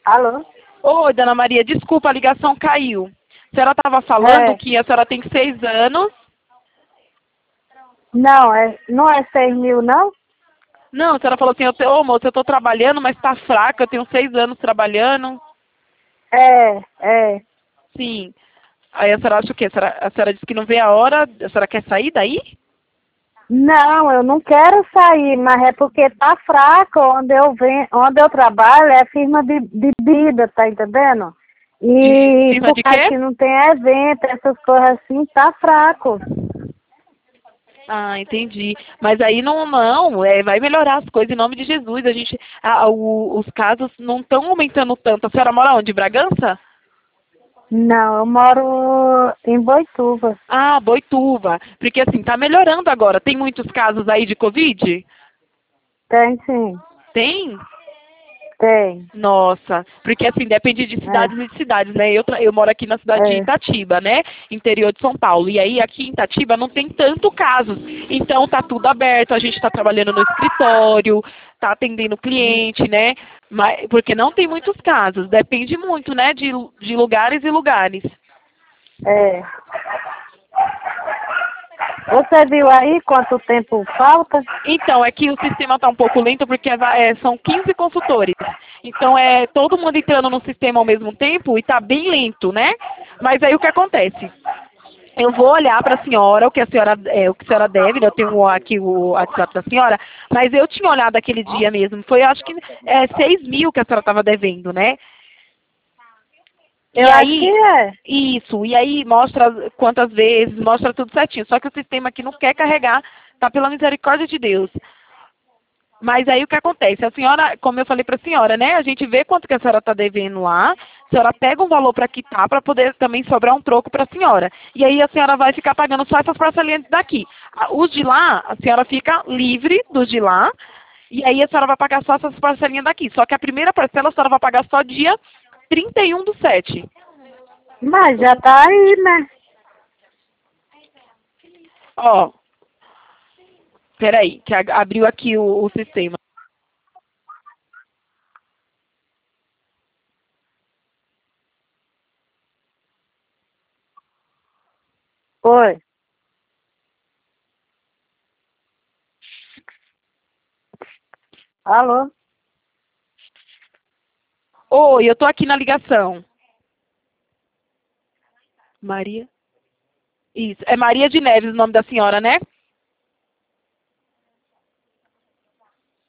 Alô? Oi, dona Maria, desculpa, a ligação caiu. A senhora estava falando É. que a senhora tem 6 anos. Não, não é 6.000, não? Não, a senhora falou assim, ô moça, eu estou trabalhando, mas está fraca, eu tenho 6 anos trabalhando. É. Sim. Aí a senhora acha o quê? A senhora disse que não vê a hora, a senhora quer sair daí? Não, eu não quero sair, mas é porque tá fraco. Onde eu trabalho é firma de bebida, tá entendendo? E Firma por de causa quê? que não tem evento, essas coisas assim, tá fraco. Ah, entendi. Mas aí não, vai melhorar as coisas em nome de Jesus. A gente, os casos não estão aumentando tanto. A senhora mora onde? Bragança? Não, eu moro em Boituva. Ah, Boituva. Porque assim, tá melhorando agora. Tem muitos casos aí de Covid? Tem sim, Tem? tem. Nossa, porque assim, depende de cidades e de cidades, né? Eu moro aqui na cidade de É. Itatiba, né? Interior de São Paulo. E aí aqui em Itatiba não tem tanto casos. Então tá tudo aberto, a gente tá trabalhando no escritório, tá atendendo cliente, né? Mas, porque não tem muitos casos. Depende muito, né? De lugares e lugares. É. Você viu aí quanto tempo falta? Então, é que o sistema está um pouco lento porque são 15 consultores. Então, todo mundo entrando no sistema ao mesmo tempo e está bem lento, né? Mas aí o que acontece? Eu vou olhar para a senhora, o que a senhora deve, né? Eu tenho aqui o WhatsApp da senhora, mas eu tinha olhado aquele dia mesmo. Foi, acho que, 6 mil que a senhora estava devendo, né? Eu E acho que aí, é. isso, e aí mostra quantas vezes, mostra tudo certinho. Só que o sistema aqui não quer carregar, tá pela misericórdia de Deus. Mas aí o que acontece? A senhora, como eu falei para a senhora, né? A gente vê quanto que a senhora está devendo lá, a senhora pega um valor para quitar para poder também sobrar um troco para a senhora. E aí a senhora vai ficar pagando só essas parcelinhas daqui. Os de lá, a senhora fica livre dos de lá, e aí a senhora vai pagar só essas parcelinhas daqui. Só que a primeira parcela a senhora vai pagar só dia 31/7. Mas já tá aí, né? Ó, peraí, que abriu aqui o sistema. Oi. Alô? Oi, eu tô aqui na ligação. Maria? Isso. É Maria de Neves o nome da senhora, né?